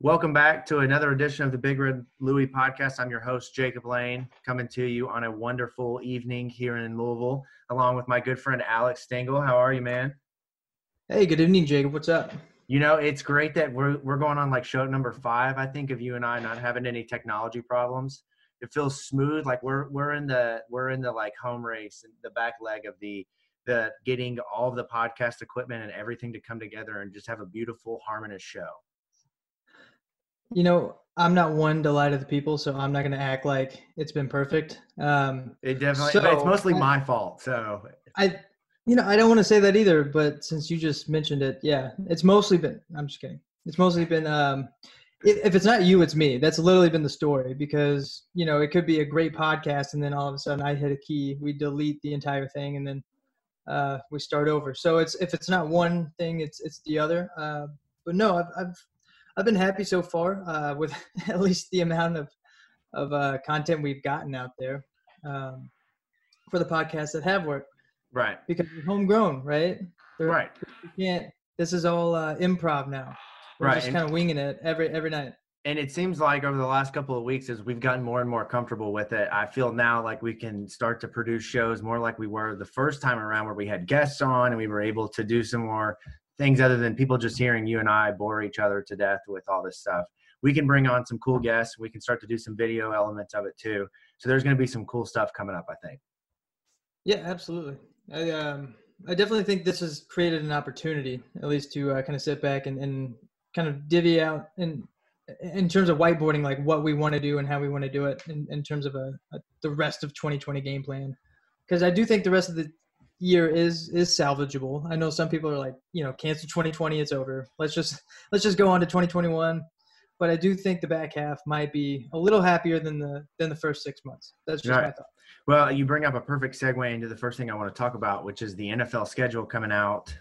Welcome back to another edition of the Big Red Louie podcast. I'm your host, Jacob Lane, coming to you on a wonderful evening here in Louisville, along with my good friend, Alex Stengel. How are you, man? Hey, good evening, Jacob. What's up? You know, it's great that we're going on like show number 5, I think, of you and I not having any technology problems. It feels smooth, like we're in the like home race and the back leg of the getting all of the podcast equipment and everything to come together and just have a beautiful, harmonious show. You know, I'm not one to lie to the people, so I'm not going to act like it's been perfect. It definitely, but it's mostly my fault. So I don't want to say that either, but since you just mentioned it, yeah, it's mostly been, I'm just kidding. It's mostly been, if it's not you, it's me. That's literally been the story because, you know, it could be a great podcast and then all of a sudden I hit a key, we delete the entire thing and then we start over. So if it's not one thing, it's the other. But no, I've been happy so far with at least the amount of content we've gotten out there for the podcasts that have worked. Right. Because we're homegrown, right? Right. We can't. This is all improv now. We're just kind of winging it every night. And it seems like over the last couple of weeks, as we've gotten more and more comfortable with it, I feel now like we can start to produce shows more like we were the first time around, where we had guests on and we were able to do some more things other than people just hearing you and I bore each other to death with all this stuff. We can bring on some cool guests. We can start to do some video elements of it too. So there's going to be some cool stuff coming up, I think. Yeah, absolutely. I definitely think this has created an opportunity, at least to kind of sit back and kind of divvy out in terms of whiteboarding, like what we want to do and how we want to do it in terms of the rest of 2020 game plan. Because I do think the rest of the year is salvageable. I know some people are like, you know, cancel 2020, it's over. Let's just go on to 2021. But I do think the back half might be a little happier than the first 6 months. That's just my thought. Well, you bring up a perfect segue into the first thing I want to talk about, which is the NFL schedule coming out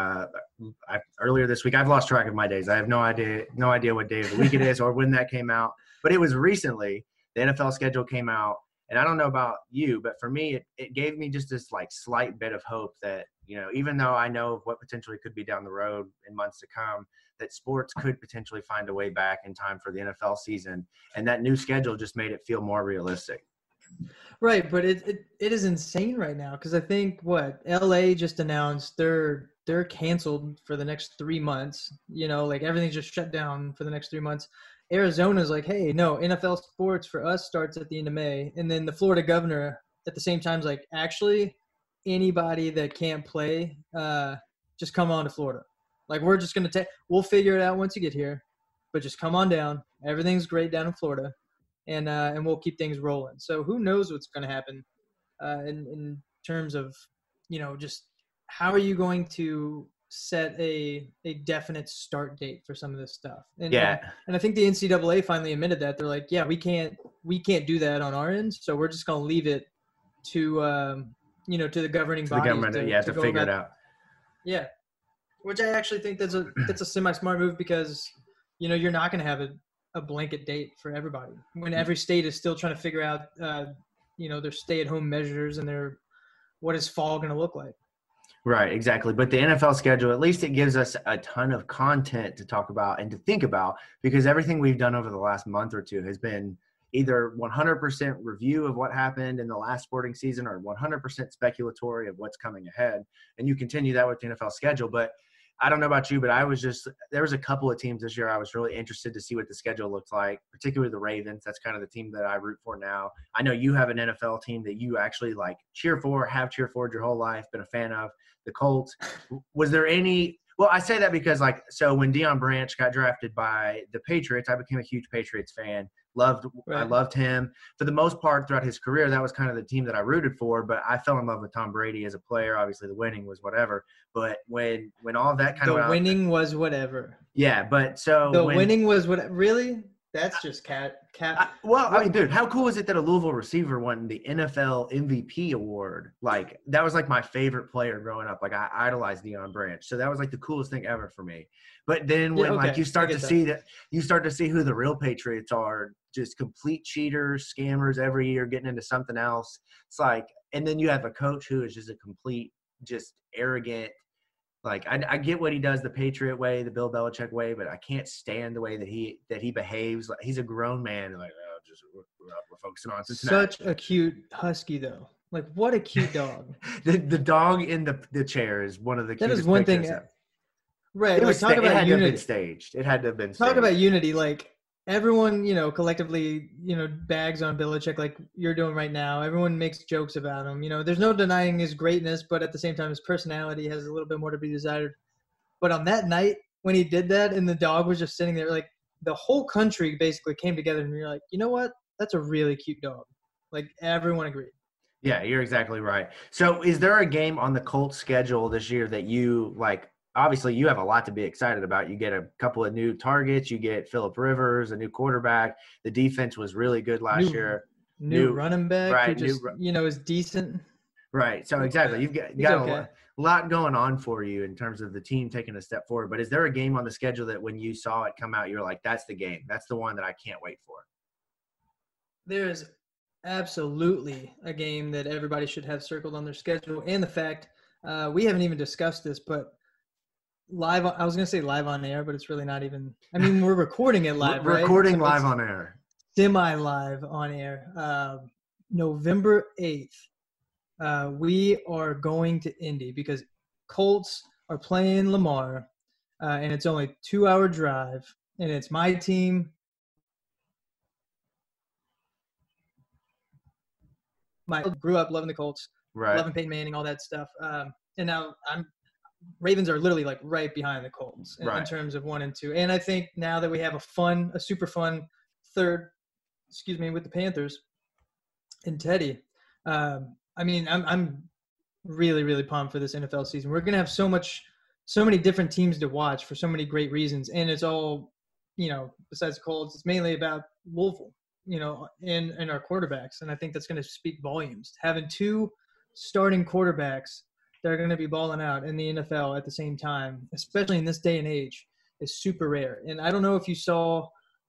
earlier this week. I've lost track of my days. I have no idea what day of the week it is or when that came out. But it was recently. The NFL schedule came out. And I don't know about you, but for me, it gave me just this like slight bit of hope that, you know, even though I know what potentially could be down the road in months to come, that sports could potentially find a way back in time for the NFL season. And that new schedule just made it feel more realistic. Right, but it is insane right now because I think LA just announced they're canceled for the next 3 months. You know, like everything's just shut down for the next 3 months. Arizona's like, hey, no, NFL sports for us starts at the end of May. And then the Florida governor at the same time is like, actually, anybody that can't play, just come on to Florida. Like, we're just going to we'll figure it out once you get here, but just come on down. Everything's great down in Florida, and we'll keep things rolling. So who knows what's going to happen in terms of, you know, just how are you going to set a definite start date for some of this stuff. And I think the NCAA finally admitted that. They're like, yeah, we can't do that on our end. So we're just going to leave it to, you know, to the governing body. To figure it out. Yeah. Which I actually think that's a semi-smart move because, you know, you're not going to have a blanket date for everybody when every state is still trying to figure out, you know, their stay-at-home measures and what is fall going to look like. Right, exactly. But the NFL schedule, at least it gives us a ton of content to talk about and to think about because everything we've done over the last month or two has been either 100% review of what happened in the last sporting season or 100% speculatory of what's coming ahead. And you continue that with the NFL schedule. But I don't know about you, but there was a couple of teams this year I was really interested to see what the schedule looked like, particularly the Ravens. That's kind of the team that I root for now. I know you have an NFL team that you actually like cheer for, have cheered for your whole life, been a fan of, the Colts. Was there any – well, I say that because so when Deion Branch got drafted by the Patriots, I became a huge Patriots fan. I loved him. For the most part throughout his career, that was kind of the team that I rooted for, but I fell in love with Tom Brady as a player. Obviously, the winning was whatever. But when all that kind of – The winning was whatever. Yeah, but so – The winning was what – really? That's just cat. I mean, dude, how cool is it that a Louisville receiver won the NFL MVP award? Like, that was like my favorite player growing up. Like, I idolized Deion Branch, so that was like the coolest thing ever for me. But then when you start to see who the real Patriots are, just complete cheaters, scammers every year, getting into something else. It's like, and then you have a coach who is just a complete, just arrogant, Like I get what he does the Patriot way, the Bill Belichick way, but I can't stand the way that he behaves. Like he's a grown man. Like we're focusing on Cincinnati. Such a cute husky though. Like what a cute dog. the dog in the chair is one of the That cutest is one pictures. thing. Right. It like talk it about had to have unity. been staged. It had to have been staged. Talk about unity. Like everyone, collectively, bags on Belichick like you're doing right now. Everyone makes jokes about him. There's no denying his greatness, but at the same time, his personality has a little bit more to be desired. But on that night when he did that and the dog was just sitting there, like the whole country basically came together and you're like, you know what? That's a really cute dog. Like everyone agreed. Yeah, you're exactly right. So is there a game on the Colts schedule this year that you like? Obviously, you have a lot to be excited about. You get a couple of new targets. You get Phillip Rivers, a new quarterback. The defense was really good last year. New running back right, who just, is decent. Right. So exactly, you've got okay. a lot going on for you in terms of the team taking a step forward. But is there a game on the schedule that when you saw it come out, you're like, that's the game. That's the one that I can't wait for? There's absolutely a game that everybody should have circled on their schedule. And the fact, we haven't even discussed this, but I was going to say live on air, but it's really not even – I mean, we're recording it live, right? Recording live on air. Semi-live on air. November 8th, we are going to Indy because Colts are playing Lamar, and it's only a 2-hour drive, and it's my team. I grew up loving the Colts, right? Loving Peyton Manning, all that stuff. And now Ravens are literally like right behind the Colts in terms of 1 and 2. And I think now that we have a super fun third, with the Panthers and Teddy, I mean, I'm really, really pumped for this NFL season. We're going to have so many different teams to watch for so many great reasons. And it's all, besides the Colts, it's mainly about Louisville, and our quarterbacks. And I think that's going to speak volumes. Having 2 starting quarterbacks that are going to be balling out in the NFL at the same time, especially in this day and age, is super rare. And I don't know if you saw,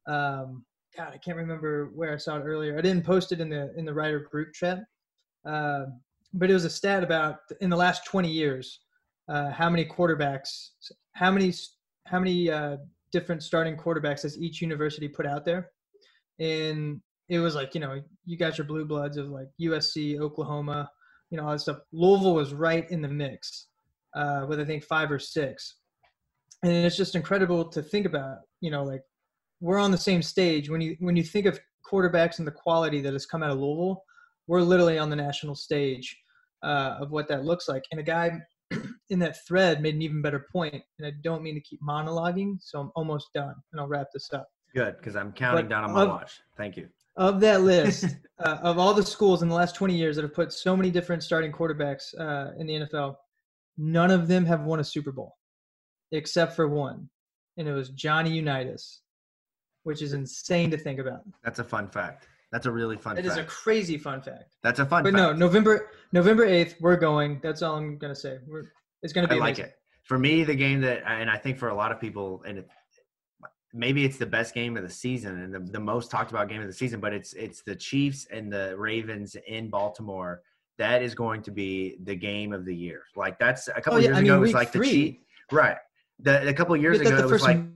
I can't remember where I saw it earlier. I didn't post it in the writer group chat, but it was a stat about in the last 20 years, how many quarterbacks, how many different starting quarterbacks has each university put out there. And it was like, you got your blue bloods of like USC, Oklahoma, all that stuff. Louisville was right in the mix with, I think, 5 or 6. And it's just incredible to think about, like we're on the same stage. When you think of quarterbacks and the quality that has come out of Louisville, we're literally on the national stage of what that looks like. And a guy in that thread made an even better point. And I don't mean to keep monologuing, so I'm almost done, and I'll wrap this up. Good, because I'm counting down on my watch. Thank you. Of that list, of all the schools in the last 20 years that have put so many different starting quarterbacks in the NFL, none of them have won a Super Bowl except for one, and it was Johnny Unitas, which is insane to think about. That's a fun fact. That's a really fun fact. It is a crazy fun fact. That's a fun fact. But no, November 8th, we're going. That's all I'm going to say. It's going to be I like amazing. it. For me, the game that, and I think for a lot of people, and maybe it's the best game of the season and the most talked about game of the season, but it's the Chiefs and the Ravens in Baltimore. That is going to be the game of the year. Like that's a couple years ago, it was like the Chiefs. Right. A couple of years ago, it was like,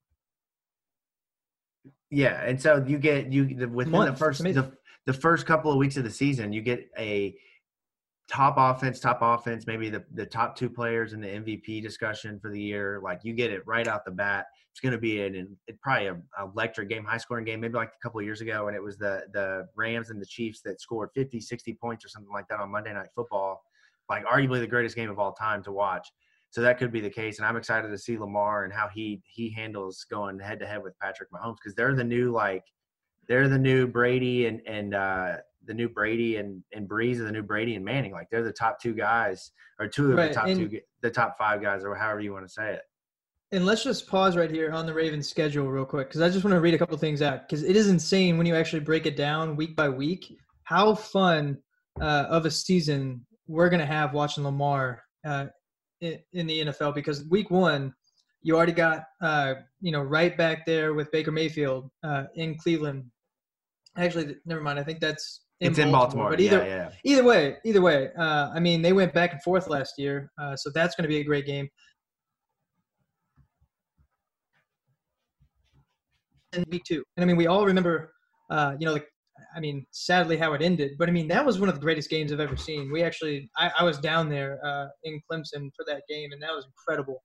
yeah. And so you get within the first couple of weeks of the season, you get a top offense, maybe the top 2 players in the MVP discussion for the year. Like you get it right out the bat. It's going to be probably an electric game, high scoring game, maybe like a couple of years ago. And it was the Rams and the Chiefs that scored 50, 60 points or something like that on Monday Night Football, like arguably the greatest game of all time to watch. So that could be the case. And I'm excited to see Lamar and how he handles going head to head with Patrick Mahomes. Cause they're the new Brady and the new Brady and Breeze are the new Brady and Manning. Like they're the top 2 guys or 2 of the top 5 guys or however you want to say it. And let's just pause right here on the Ravens schedule real quick because I just want to read a couple things out because it is insane when you actually break it down week by week how fun of a season we're going to have watching Lamar in the NFL because week 1 you already got right back there with Baker Mayfield in Cleveland. Actually, never mind. I think it's in Baltimore. But either way, I mean, they went back and forth last year, so that's going to be a great game. in week 2. And I mean, we all remember, sadly how it ended. But I mean, that was one of the greatest games I've ever seen. I was down there in Clemson for that game, and that was incredible.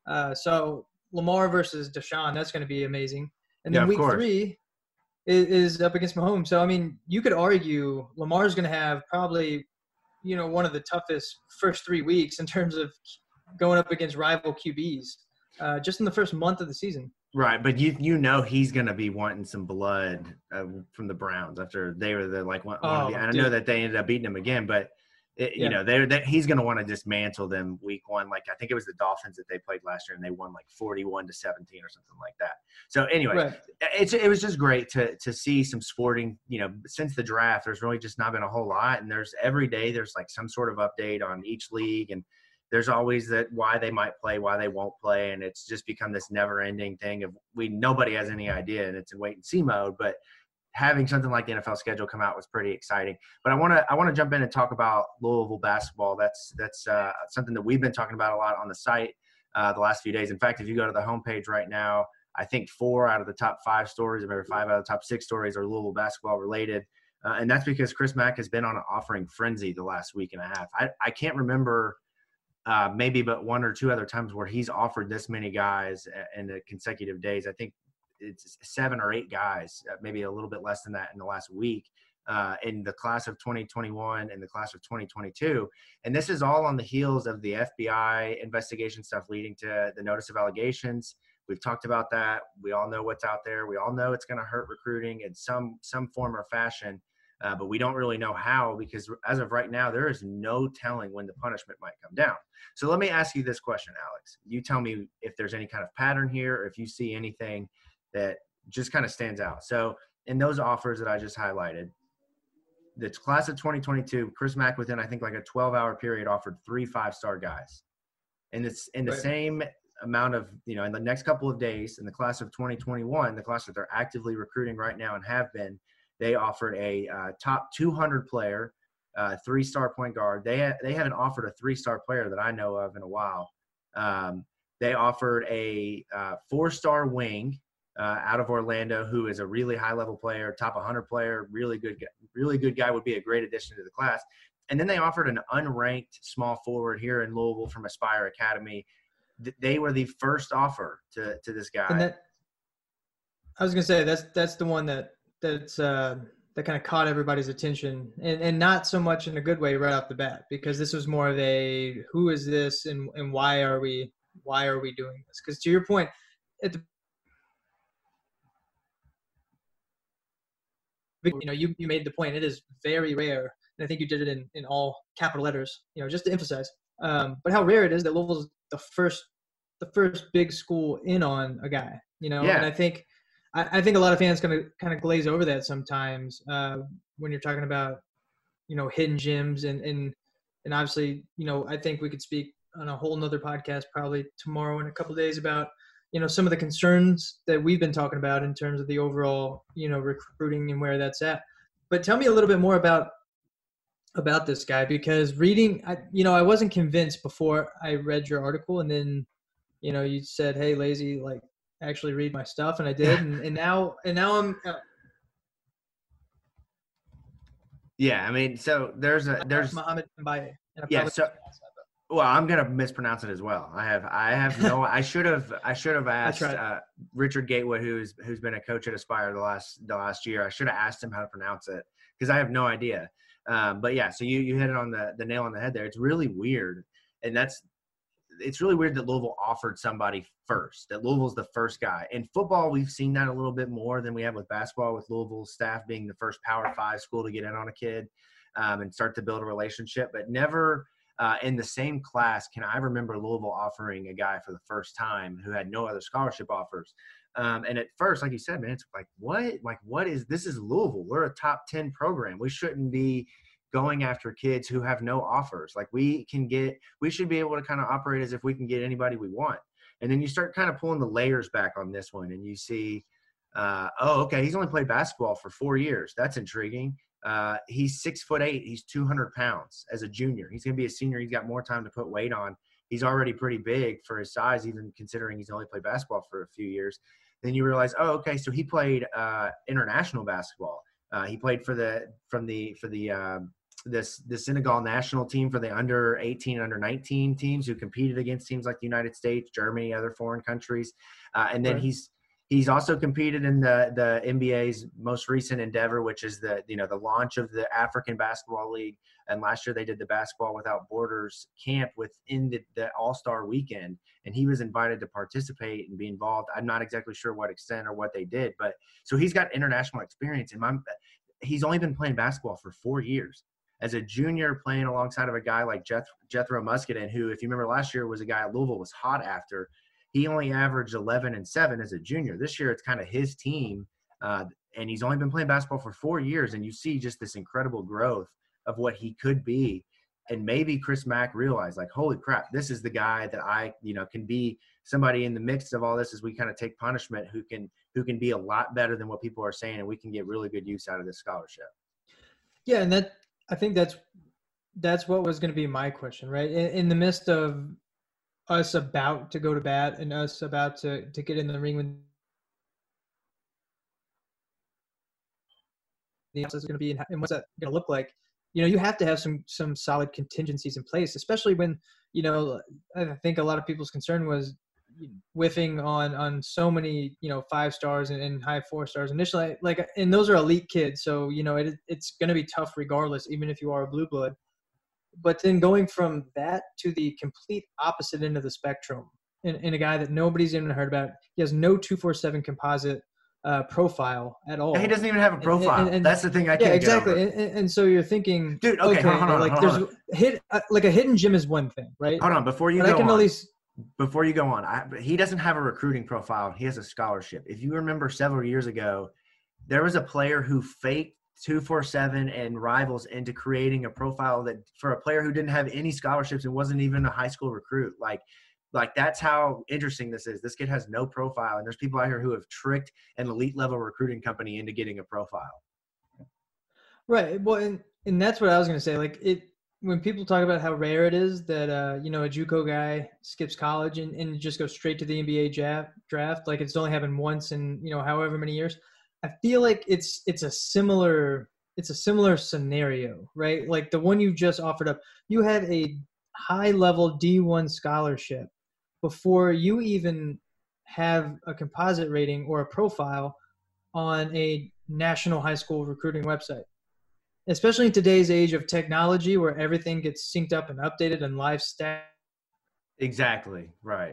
So Lamar versus Deshaun, that's going to be amazing. And then Yeah, of week course. 3 is up against Mahomes. So I mean, you could argue Lamar's going to have probably, one of the toughest first 3 weeks in terms of going up against rival QBs, just in the first month of the season. Right, but he's going to be wanting some blood from the Browns after they were one of the. And I know that they ended up beating them again, but he's going to want to dismantle them week 1. Like I think it was the Dolphins that they played last year, and they won 41-17 or something like that. So anyway, right. It was just great to see some sporting. Since the draft, there's really just not been a whole lot, and there's every day there's some sort of update on each league, and there's always that why they might play, why they won't play, and it's just become this never-ending thing of nobody has any idea, and it's in wait-and-see mode. But having something like the NFL schedule come out was pretty exciting. But I want to jump in and talk about Louisville basketball. That's something that we've been talking about a lot on the site the last few days. In fact, if you go to the homepage right now, I think 4 out of the top 5 stories, or maybe 5 out of the top 6 stories, are Louisville basketball related. And that's because Chris Mack has been on an offering frenzy the last week and a half. I can't remember maybe but 1 or 2 other times where he's offered this many guys in the consecutive days. I think it's 7 or 8 guys, maybe a little bit less than that in the last week, in the class of 2021 and the class of 2022. And this is all on the heels of the FBI investigation stuff leading to the notice of allegations. We've talked about that. We all know what's out there. We all know it's going to hurt recruiting in some form or fashion. But we don't really know how, because as of right now, there is no telling when the punishment might come down. So let me ask you this question, Alex. You tell me if there's any kind of pattern here, or if you see anything that just kind of stands out. So in those offers that I just highlighted, the class of 2022, Chris Mack within, I think, a 12-hour period offered 3 5-star guys. And it's in the same amount of, in the next couple of days, in the class of 2021, the class that they're actively recruiting right now and have been, they offered a top 200 player, 3-star point guard. They haven't offered a 3-star player that I know of in a while. They offered a 4-star wing out of Orlando, who is a really high-level player, top 100 player, really good guy, would be a great addition to the class. And then they offered an unranked small forward here in Louisville from Aspire Academy. They were the first offer to this guy. And I was going to say that's the one that kind of caught everybody's attention, and not so much in a good way right off the bat, because this was more of a who is this and why are we doing this? Because to your point, you made the point, it is very rare, and I think you did it in all capital letters, just to emphasize. But how rare it is that Louisville's the first big school in on a guy, Yeah. And I think a lot of fans kind of glaze over that sometimes when you're talking about, hidden gems and obviously, I think we could speak on a whole nother podcast probably tomorrow in a couple of days about, some of the concerns that we've been talking about in terms of the overall, recruiting and where that's at. But tell me a little bit more about this guy, because reading, I wasn't convinced before I read your article, and then, you said, hey, Lazy, actually read my stuff, and I did, and now I'm yeah, I mean, so there's Mohammed Mbaye. Yeah, so well, I'm gonna mispronounce it as well. I should have asked Richard Gatewood, who's been a coach at Aspire the last year. I should have asked him how to pronounce it, because I have no idea. But yeah, so you hit it on the nail on the head there. It's really weird, and it's really weird that Louisville offered somebody first, that Louisville's the first guy. In football, we've seen that a little bit more than we have with basketball, with Louisville's staff being the first Power 5 school to get in on a kid and start to build a relationship. But never in the same class can I remember Louisville offering a guy for the first time who had no other scholarship offers. And at first, like you said, man, it's what is this? Is Louisville. We're a top 10 program. We shouldn't be going after kids who have no offers. We should be able to kind of operate as if we can get anybody we want. And then you start kind of pulling the layers back on this one, and you see, okay, he's only played basketball for 4 years. That's intriguing. He's 6'8". He's 200 pounds as a junior. He's going to be a senior. He's got more time to put weight on. He's already pretty big for his size, even considering he's only played basketball for a few years. Then you realize, oh, okay, so he played international basketball. He played for the Senegal national team, for the under 18 and under 19 teams who competed against teams like the United States, Germany, other foreign countries. And then he's also competed in the NBA's most recent endeavor, which is the launch of the African Basketball League. And last year they did the Basketball Without Borders camp within the All-Star weekend. And he was invited to participate and be involved. I'm not exactly sure what extent or what they did, but so he's got international experience. And he's only been playing basketball for 4 years. As a junior, playing alongside of a guy like Jethro Muscadin, who, if you remember last year, was a guy at Louisville was hot after. He only averaged 11 and 7 as a junior. This year, it's kind of his team, and he's only been playing basketball for 4 years. And you see just this incredible growth of what he could be. And maybe Chris Mack realized, like, holy crap, this is the guy that I, can be somebody in the mix of all this as we kind of take punishment who can be a lot better than what people are saying, and we can get really good use out of this scholarship. Yeah, and I think that's what was going to be my question, right? In the midst of us about to go to bat and us about to get in the ring with the answer is going to be, and what's that going to look like? You have to have some solid contingencies in place, especially when, I think a lot of people's concern was whiffing on so many, 5 stars and high 4 stars initially, and those are elite kids. So, it's going to be tough regardless, even if you are a blue blood. But then going from that to the complete opposite end of the spectrum, in a guy that nobody's even heard about, he has no 247 composite profile at all. He doesn't even have a profile. And that's the thing I can't get exactly. over. And so you're thinking, dude, okay, hold on. Like a hidden gem is one thing, right? Hold on, before you go on, he doesn't have a recruiting profile. He has a scholarship. If you remember several years ago, there was a player who faked 247 and Rivals into creating a profile that for a player who didn't have any scholarships and wasn't even a high school recruit. Like that's how interesting this is. This kid has no profile, and there's people out here who have tricked an elite level recruiting company into getting a profile. Right. Well, and that's what I was going to say. Like when people talk about how rare it is that, a JUCO guy skips college and just goes straight to the NBA draft, like it's only happened once in, however many years. I feel like it's a similar scenario, right? Like the one you just offered up, you had a high level D1 scholarship before you even have a composite rating or a profile on a national high school recruiting website. Especially in today's age of technology where everything gets synced up and updated and live stat. Exactly. Right.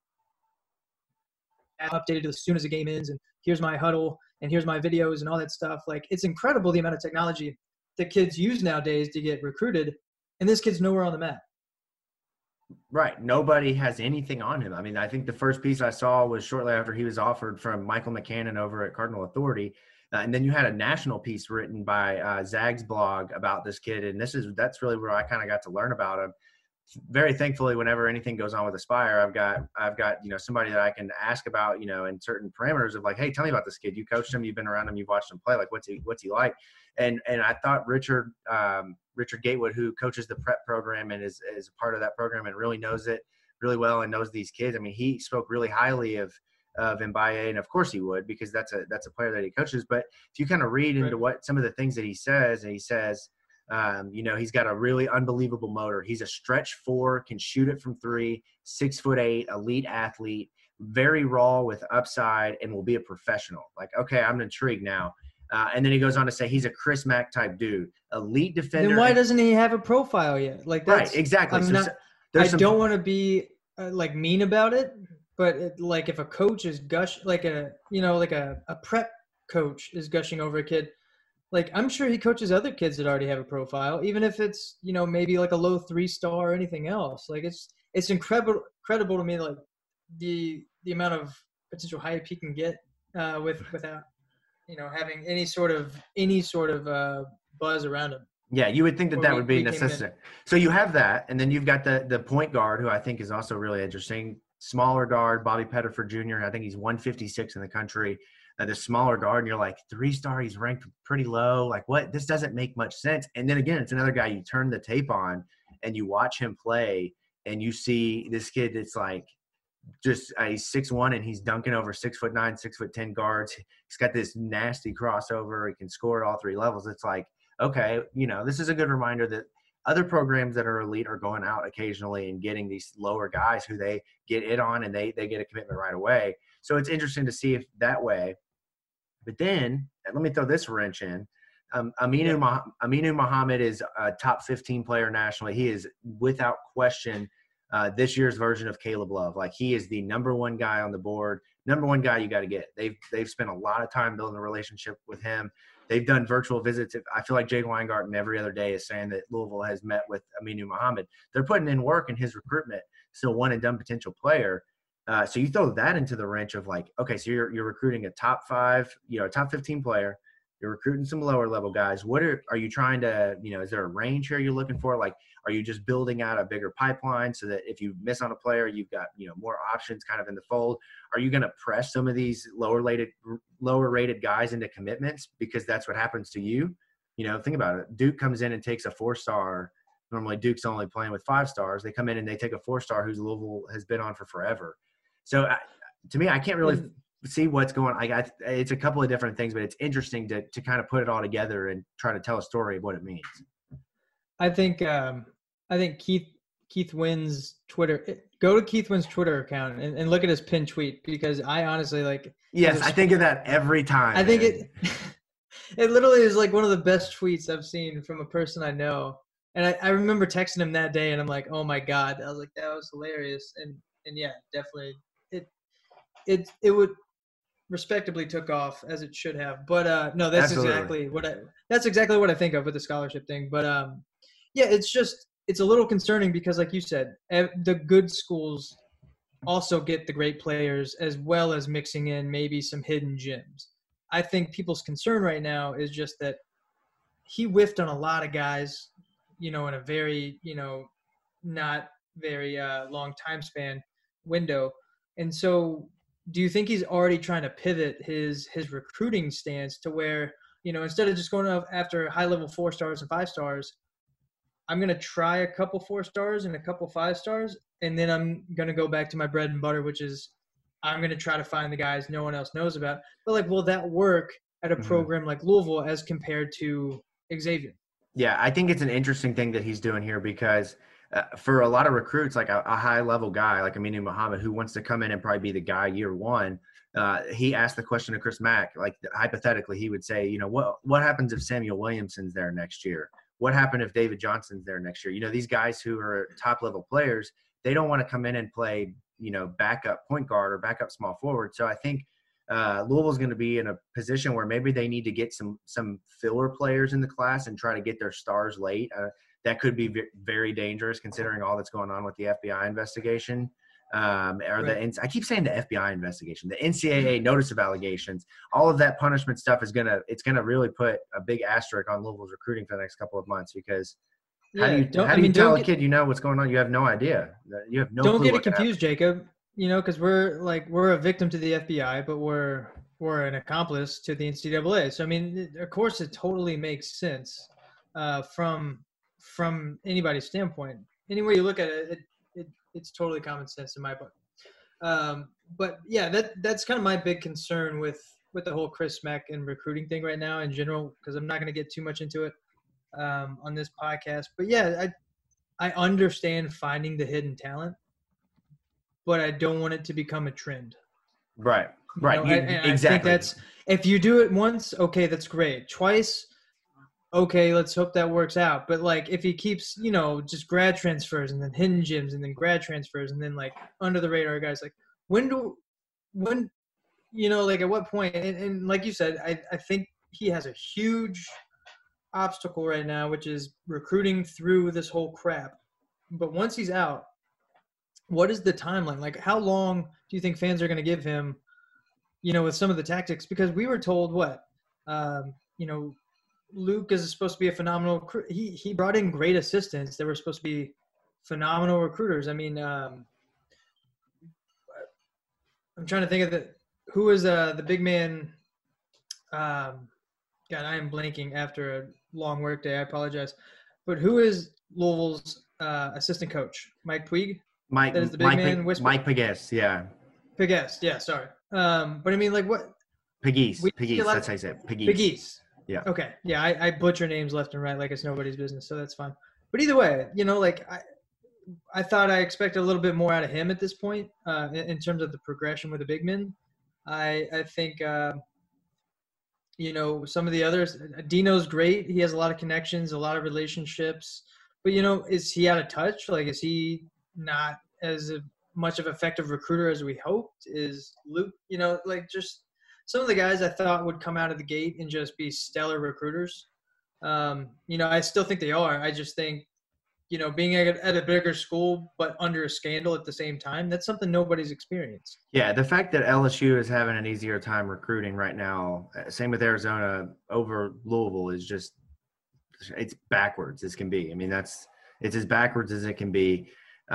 Updated as soon as the game ends, and here's my huddle and here's my videos and all that stuff. Like, it's incredible the amount of technology that kids use nowadays to get recruited, and this kid's nowhere on the map. Right. Nobody has anything on him. I mean, I think the first piece I saw was shortly after he was offered from Michael McCannon over at Cardinal Authority. And then you had a national piece written by Zag's blog about this kid. And that's really where I kind of got to learn about him. Very thankfully, whenever anything goes on with Aspire, I've got somebody that I can ask about, in certain parameters of like, hey, tell me about this kid. You coached him, you've been around him, you've watched him play. Like, what's he like? And I thought Richard Gatewood, who coaches the prep program and is a part of that program and really knows it really well and knows these kids. I mean, he spoke really highly of Mbaye, and of course he would, because that's a player that he coaches. But if you kind of read into what some of the things that he says, and he says, he's got a really unbelievable motor. He's a stretch 4, can shoot it from 3, 6'8", elite athlete, very raw with upside, and will be a professional. Like, okay, I'm intrigued now. And then he goes on to say he's a Chris Mack type dude, elite defender. Then why doesn't he have a profile yet? Like, that's, right, exactly. I don't want to be mean about it, but if a coach is like a prep coach is gushing over a kid, like, I'm sure he coaches other kids that already have a profile, even if it's, maybe like a low 3-star or anything else. Like, it's incredible to me, like the amount of potential hype he can get without, having any sort of buzz around him. Yeah, you would think that would be necessary. So you have that, and then you've got the point guard, who I think is also really interesting. Smaller guard, Bobby Pettiford Jr. I think he's 156 in the country. The smaller guard, and you're like, 3-star, he's ranked pretty low. Like, what? This doesn't make much sense. And then again, it's another guy you turn the tape on and you watch him play, and you see this kid that's like, just he's 6'1" and he's dunking over 6'9", 6'10" guards. He's got this nasty crossover. He can score at all three levels. It's like, okay, this is a good reminder that other programs that are elite are going out occasionally and getting these lower guys who they get it on, and they get a commitment right away. So it's interesting to see if that way. But then let me throw this wrench in. Aminu Mohammed is a top 15 player nationally. He is without question this year's version of Caleb Love. Like, he is the number one guy on the board, number one guy you got to get. They've spent a lot of time building a relationship with him. They've done virtual visits. I feel like Jake Weingarten every other day is saying that Louisville has met with Aminu Mohammed. They're putting in work in his recruitment. Still one and done potential player. So you throw that into the wrench of like, okay, so you're recruiting a top 5, top 15 player. You're recruiting some lower level guys. What are you trying to, is there a range here you're looking for? Like, are you just building out a bigger pipeline so that if you miss on a player, you've got, more options kind of in the fold? Are you going to press some of these lower rated guys into commitments because that's what happens to you? Think about it. Duke comes in and takes a 4-star. Normally Duke's only playing with 5 stars. They come in and they take a 4-star who's Louisville has been on for forever. So to me, I can't really see what's going on. It's a couple of different things, but it's interesting to kind of put it all together and try to tell a story of what it means. I think Keith Wynn's Twitter. Go to Keith Wynn's Twitter account and look at his pinned tweet, because I honestly like. Yes, I think of that every time. I think it literally is like one of the best tweets I've seen from a person I know. And I remember texting him that day, and I'm like, oh my God, I was like, that was hilarious. And yeah, definitely it would respectably took off as it should have. But no, that's exactly what I think of with the scholarship thing. But yeah, it's a little concerning because, like you said, the good schools also get the great players as well as mixing in maybe some hidden gems. I think people's concern right now is just that he whiffed on a lot of guys, in a very, not very long time span window. And so do you think he's already trying to pivot his recruiting stance to where, instead of just going after high level 4 stars and 5 stars, I'm going to try a couple 4 stars and a couple 5 stars. And then I'm going to go back to my bread and butter, which is I'm going to try to find the guys no one else knows about. But like, will that work at a program like Louisville as compared to Xavier? Yeah, I think it's an interesting thing that he's doing here because for a lot of recruits, like a high-level guy like Aminu Mohammed, who wants to come in and probably be the guy year one, he asked the question to Chris Mack, like hypothetically, he would say, what happens if Samuel Williamson's there next year? What happened if David Johnson's there next year? These guys who are top-level players, they don't want to come in and play, backup point guard or backup small forward. So I think Louisville's going to be in a position where maybe they need to get some filler players in the class and try to get their stars late. That could be very dangerous considering all that's going on with the FBI investigation. I keep saying the FBI investigation, the NCAA notice of allegations, all of that punishment stuff it's gonna really put a big asterisk on Louisville's recruiting for the next couple of months because how do you tell a kid what's going on? You have no idea. You have no clue. Don't get it confused, Jacob. Because we're a victim to the FBI, but we're an accomplice to the NCAA. So I mean, of course, it totally makes sense from anybody's standpoint. Any way you look at it, it's totally common sense in my book. But yeah, that's kind of my big concern with the whole Chris Mack and recruiting thing right now in general, because I'm not going to get too much into it on this podcast. But yeah, I understand finding the hidden talent, but I don't want it to become a trend. Right. Exactly. I think that's, if you do it once, okay, that's great. Twice, okay, let's hope that works out. But like, if he keeps, just grad transfers and then hidden gyms and then grad transfers and then like under the radar guys, like when, like at what point? And like you said, I think he has a huge obstacle right now, which is recruiting through this whole crap. But once he's out, what is the timeline? Like, how long do you think fans are going to give him, with some of the tactics? Because we were told Luke is supposed to be a phenomenal – he brought in great assistants that were supposed to be phenomenal recruiters. I mean, I'm trying to think of who was the big man God, I am blanking after a long work day. I apologize. But who is Louisville's assistant coach? Mike Puig? Mike, That is the big man. Mike Pegues, yeah. Pegues, yeah, sorry. But I mean, like what? Pegues, that's how you say it. Pegues. Yeah. Okay. Yeah, I butcher names left and right like it's nobody's business, so that's fine. But either way, like I thought I expected a little bit more out of him at this point in terms of the progression with the big men. I think some of the others. Dino's great. He has a lot of connections, a lot of relationships. But is he out of touch? Like, is he not as much of an effective recruiter as we hoped? Is Luke? Like just some of the guys I thought would come out of the gate and just be stellar recruiters. I still think they are. I just think being at a bigger school but under a scandal at the same time, that's something nobody's experienced. Yeah, the fact that LSU is having an easier time recruiting right now, same with Arizona over Louisville, is just it's backwards as can be. I mean, it's as backwards as it can be.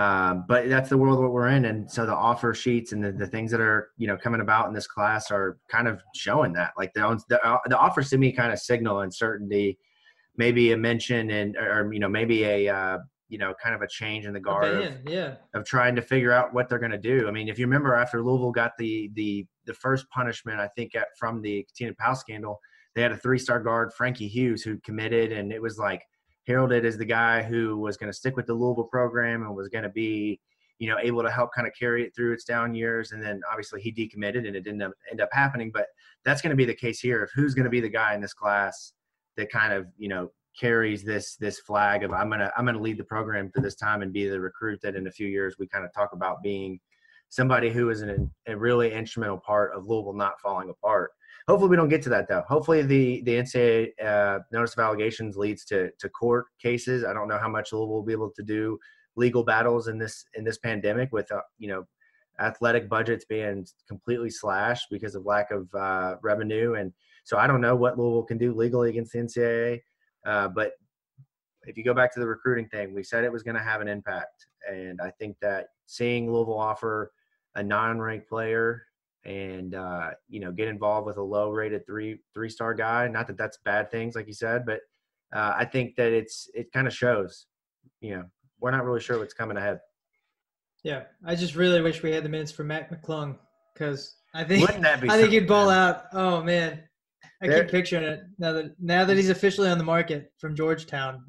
But that's the world that we're in, and so the offer sheets and the things that are coming about in this class are kind of showing that. Like the offers to me kind of signal uncertainty. Maybe a mention or maybe a kind of a change in the guard of trying to figure out what they're going to do. I mean, if you remember after Louisville got the first punishment, I think from the Katina Powell scandal, they had a 3-star guard, Frankie Hughes, who committed, and it was like heralded as the guy who was going to stick with the Louisville program and was going to be able to help kind of carry it through its down years. And then obviously he decommitted and it didn't end up happening. But that's going to be the case here of who's going to be the guy in this class that kind of carries this flag of I'm gonna lead the program through this time and be the recruit that in a few years we kind of talk about being somebody who is a really instrumental part of Louisville not falling apart. Hopefully we don't get to that though. Hopefully the NCAA notice of allegations leads to court cases. I don't know how much Louisville will be able to do legal battles in this pandemic with athletic budgets being completely slashed because of lack of revenue. And so I don't know what Louisville can do legally against the NCAA. But if you go back to the recruiting thing, we said it was going to have an impact. And I think that seeing Louisville offer a non-ranked player and, get involved with a low-rated three-star guy, not that that's bad things, like you said, but I think that it kind of shows, we're not really sure what's coming ahead. Yeah, I just really wish we had the minutes for Mac McClung because I think he'd ball out. Oh, man. I keep picturing it now that he's officially on the market from Georgetown.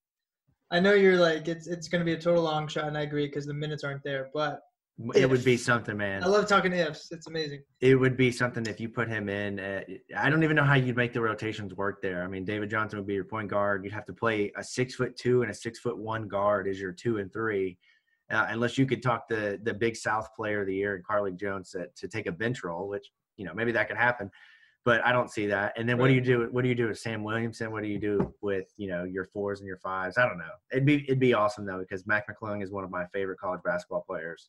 I know you're like it's going to be a total long shot, and I agree because the minutes aren't there. But it would be something, man. I love talking ifs. It's amazing. It would be something if you put him in. I don't even know how you'd make the rotations work there. I mean, David Johnson would be your point guard. You'd have to play a 6'2" and a 6'1" guard as your 2 and 3, unless you could talk the Big South Player of the Year and Carly Jones to take a bench role, which maybe that could happen. But I don't see that. And then what do you do? What do you do with Sam Williamson? What do you do with your 4s and your 5s? I don't know. It'd be awesome though because Mac McClung is one of my favorite college basketball players.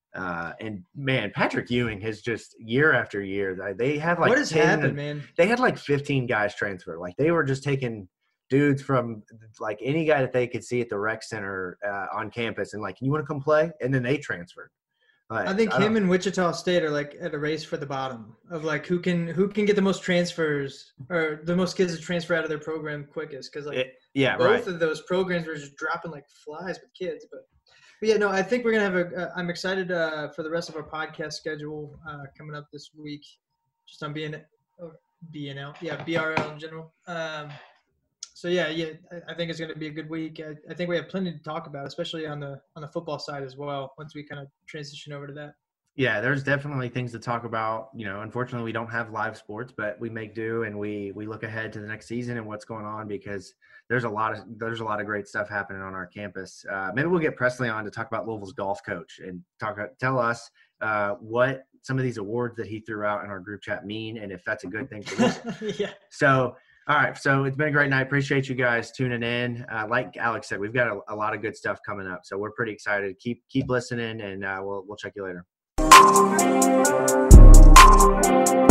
And man, Patrick Ewing has just year after year. They have like what has happened, man? They had like 15 guys transfer. Like they were just taking dudes from like any guy that they could see at the rec center on campus and like, you want to come play? And then they transferred. I think him and Wichita State are like at a race for the bottom of like who can get the most transfers or the most kids to transfer out of their program quickest because both of those programs were just dropping like flies with kids. But yeah, no, I think we're gonna have I'm excited for the rest of our podcast schedule coming up this week, just on BRL in general. So yeah, I think it's going to be a good week. I think we have plenty to talk about, especially on the football side as well. Once we kind of transition over to that. Yeah, there's definitely things to talk about. Unfortunately, we don't have live sports, but we make do, and we look ahead to the next season and what's going on because there's a lot of great stuff happening on our campus. Maybe we'll get Presley on to talk about Louisville's golf coach and tell us what some of these awards that he threw out in our group chat mean, and if that's a good thing for Louisville. Yeah. So. All right, so it's been a great night. Appreciate you guys tuning in. Like Alex said, we've got a lot of good stuff coming up, so we're pretty excited. Keep listening, and we'll check you later.